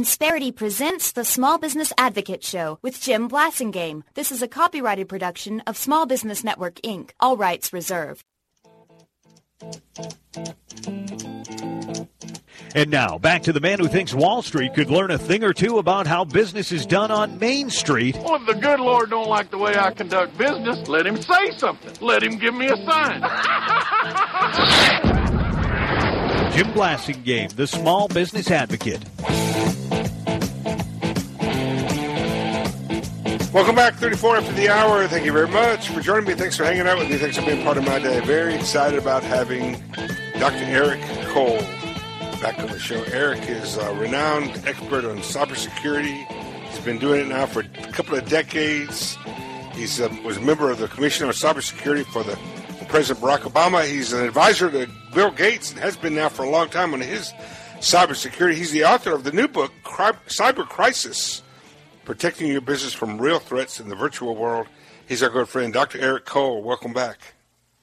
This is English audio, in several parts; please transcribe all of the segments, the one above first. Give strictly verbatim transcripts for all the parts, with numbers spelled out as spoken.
Insperity presents the Small Business Advocate Show with Jim Blasingame. This is a copyrighted production of Small Business Network, Incorporated. All rights reserved. And now, back to the man who thinks Wall Street could learn a thing or two about how business is done on Main Street. Well, if the good Lord don't like the way I conduct business, let him say something. Let him give me a sign. Jim Blasingame, the Small Business Advocate. Welcome back, thirty-four after the hour. Thank you very much for joining me. Thanks for hanging out with me. Thanks for being part of my day. Very excited about having Doctor Eric Cole back on the show. Eric is a renowned expert on cybersecurity. He's been doing it now for a couple of decades. He uh, was a member of the Commission on Cybersecurity for the for President Barack Obama. He's an advisor to Bill Gates and has been now for a long time on his cybersecurity. He's the author of the new book, Cyber Crisis, Protecting Your Business from Real Threats in the Virtual World. He's our good friend, Doctor Eric Cole. Welcome back.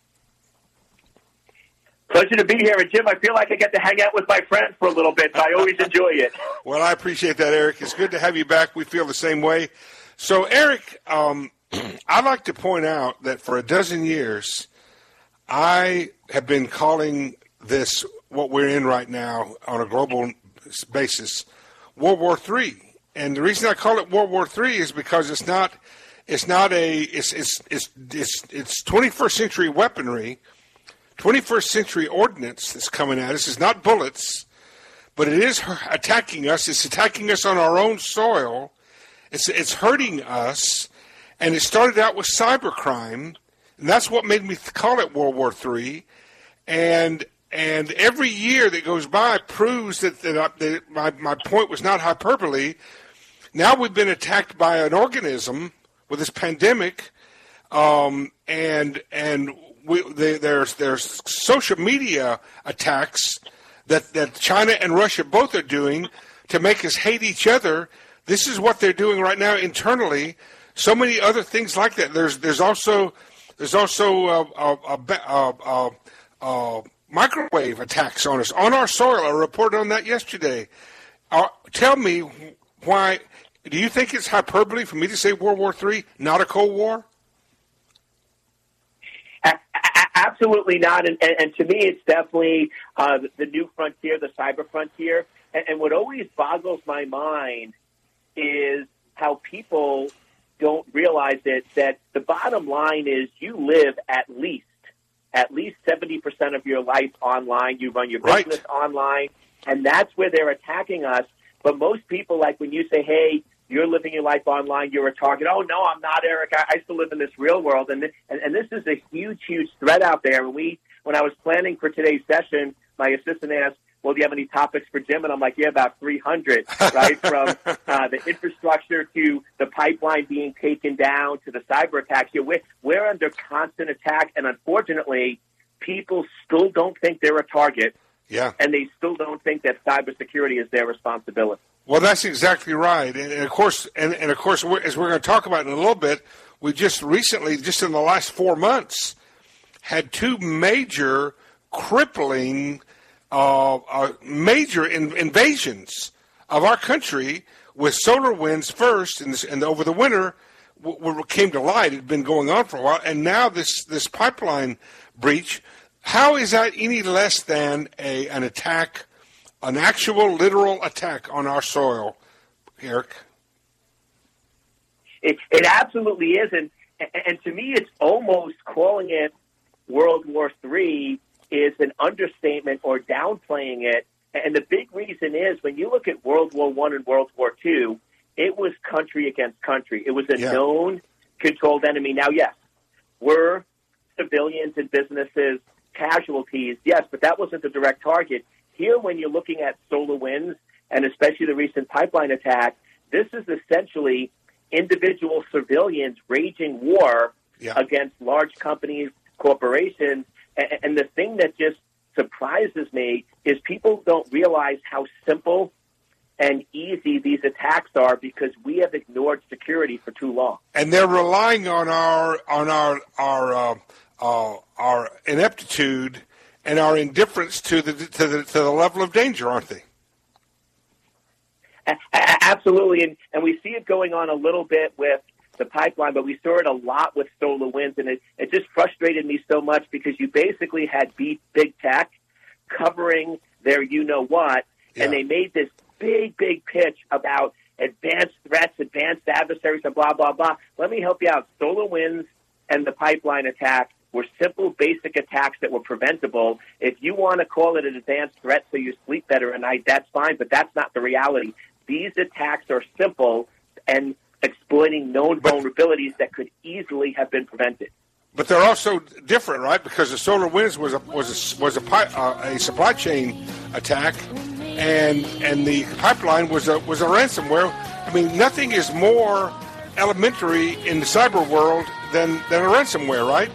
Pleasure to be here. And, Jim, I feel like I get to hang out with my friends for a little bit, so I always enjoy it. Well, I appreciate that, Eric. It's good to have you back. We feel the same way. So, Eric, um, I'd like to point out that for a dozen years, I have been calling this, what we're in right now on a global basis, World War Three. And the reason I call it World War Three is because it's not, it's not a, it's it's it's it's, it's twenty-first century weaponry, twenty-first century ordnance that's coming at us. It's not bullets, but it is attacking us. It's attacking us on our own soil. It's it's hurting us, and it started out with cybercrime, and that's what made me call it World War Three. And and every year that goes by proves that that, I, that my my point was not hyperbole. Now we've been attacked by an organism with this pandemic, um, and and we, they, there's there's social media attacks that, that China and Russia both are doing to make us hate each other. This is what they're doing right now internally. So many other things like that. There's there's also there's also uh, uh, uh, uh, uh, microwave attacks on us on our soil. I reported on that yesterday. Uh, tell me why. Do you think it's hyperbole for me to say World War Three, not a Cold War? A- a- absolutely not. And, and, and to me, it's definitely uh, the, the new frontier, the cyber frontier. And, and what always boggles my mind is how people don't realize it, that the bottom line is you live at least, at least seventy percent of your life online. You run your business right. online, and that's where they're attacking us. But most people, like when you say, hey, you're living your life online, you're a target. Oh, no, I'm not, Eric. I, I still live in this real world. And, th- and and this is a huge, huge threat out there. And we, when I was planning for today's session, my assistant asked, well, do you have any topics for Jim? And I'm like, yeah, about three hundred, right? From uh, the infrastructure to the pipeline being taken down to the cyber attacks. You know, we're, we're under constant attack. And unfortunately, people still don't think they're a target. Yeah. And they still don't think that cybersecurity is their responsibility. Well, that's exactly right. And, and of course, and, and of course, we're, as we're going to talk about in a little bit, we just recently, just in the last four months, had two major crippling, uh, uh, major in, invasions of our country with SolarWinds first, and, this, and over the winter, what came to light. It had been going on for a while, and now this this pipeline breach. How is that any less than a an attack, an actual literal attack on our soil, Eric? It, it absolutely is, and, and to me it's almost calling it World War Three is an understatement or downplaying it. And the big reason is when you look at World War One and World War Two, it was country against country. It was a yeah. known, controlled enemy. Now, yes, were civilians and businesses casualties, yes, but that wasn't the direct target. Here, when you're looking at SolarWinds, and especially the recent pipeline attack, this is essentially individual civilians waging war yeah. against large companies, corporations. And, and the thing that just surprises me is people don't realize how simple and easy these attacks are because we have ignored security for too long. And they're relying on our on our our uh, uh, our ineptitude and our indifference to the to the to the level of danger, aren't they? A- Absolutely, and, and we see it going on a little bit with the pipeline, but we saw it a lot with SolarWinds, and it, it just frustrated me so much because you basically had big, big tech covering their you-know-what, yeah. and they made this big, big pitch about advanced threats, advanced adversaries, and blah, blah, blah. Let me help you out. SolarWinds and the pipeline attack were simple, basic attacks that were preventable. If you want to call it an advanced threat so you sleep better at night, that's fine, but that's not the reality. These attacks are simple and exploiting known but, vulnerabilities that could easily have been prevented. But they're also different, right? Because the SolarWinds was a was a, was a, uh, a supply chain attack, and and the pipeline was a was a ransomware. I mean, nothing is more elementary in the cyber world than than a ransomware, right?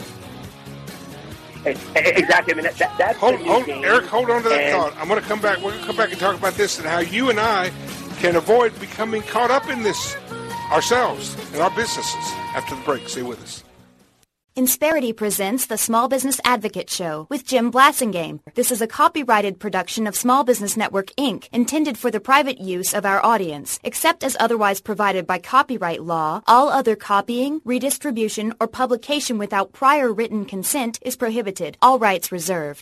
Exactly. I mean, that, that, that's hold, the hold, game. Eric, hold on to that and, thought. I'm going to come back. We're going to come back and talk about this and how you and I can avoid becoming caught up in this ourselves and our businesses after the break. Stay with us. Insperity presents the Small Business Advocate Show with Jim Blasingame. This is a copyrighted production of Small Business Network, Incorporated, intended for the private use of our audience. Except as otherwise provided by copyright law, all other copying, redistribution, or publication without prior written consent is prohibited. All rights reserved.